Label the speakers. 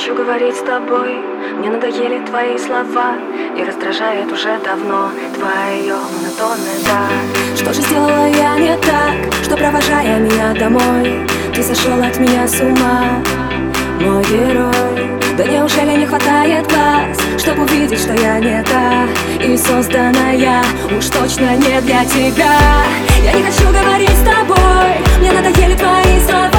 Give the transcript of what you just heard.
Speaker 1: хочу говорить с тобой. Мне надоели твои слова, и раздражает уже давно твое монотонное «да».
Speaker 2: Что же сделала я не так, что, провожая меня домой, ты сошел от меня с ума, мой герой? Да неужели не хватает глаз, чтобы увидеть, что я не та, и созданная уж точно не для тебя? Я не хочу говорить с тобой, мне надоели твои слова,